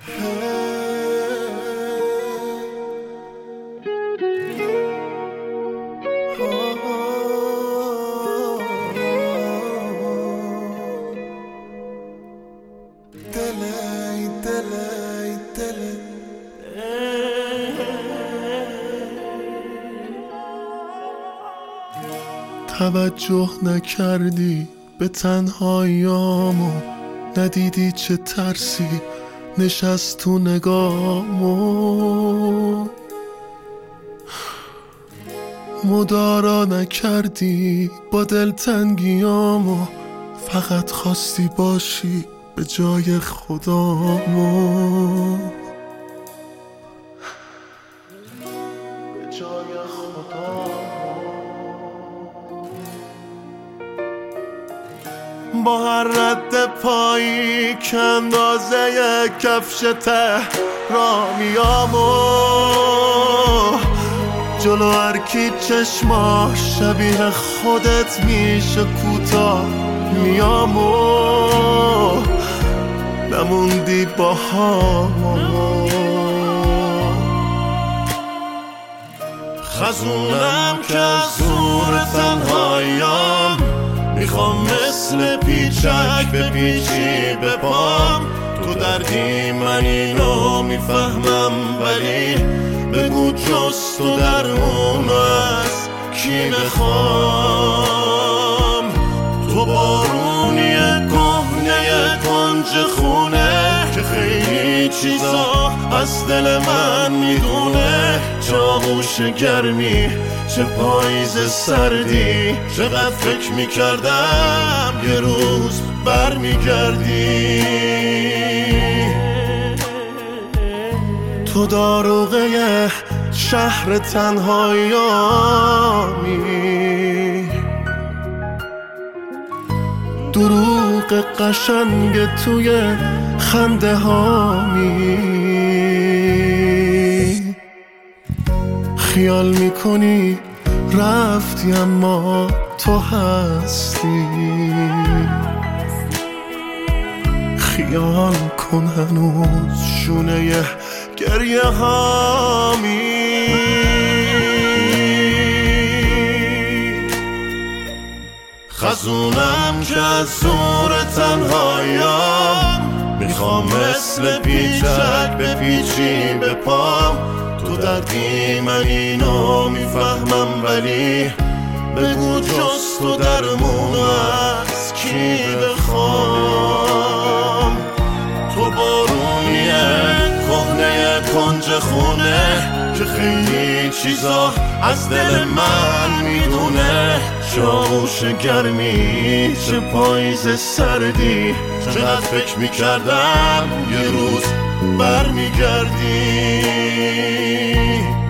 توجه نکردی به تنهاییامو، ندیدی چه ترسی نشست تو نگامو، مدارا نکردی با دلتنگیامو، فقط خواستی باشی به جای خدامو، به جای خدامو. با هر رد پایی که اندازه کفش تهرانیامو، جلو هر کی چشماش شبیه خودت میشه کوتاه میامو، نموندی با هم. خزونم که از زور تنهاییام، میخوام مثل پیچک بپیچی به پام، تو دردی من اینو میفهمم، ولی بگو جز تو درمون از کی بخوام. تو بارونی کهنه کنج خونه که خیلی چیزا از دل من میدونه، چه آغوش گرمی چه پاییز سردی، چقدر فکر میکردم یه روز برمیگردی. تو داروغه شهر تنهاییامی، دروغ قشنگ توی خنده هامی، خیال میکنی رفتی اما تو هستی، خیال کن هنوز شونه گریه هامی. خزونم که از زور تنهاییام، میخوام مثل پیچک بپیچی به پام، تو دردی من اینو میفهمم، ولی بگو جز تو درمون از کی بخوام. تو بارونیه کهنه کنج خونه که خیلی چیزا از دل من میدونه، چه آغوش گرمی چه پاییز سردی، چقدر فکر میکردم یه روز برمیگردی.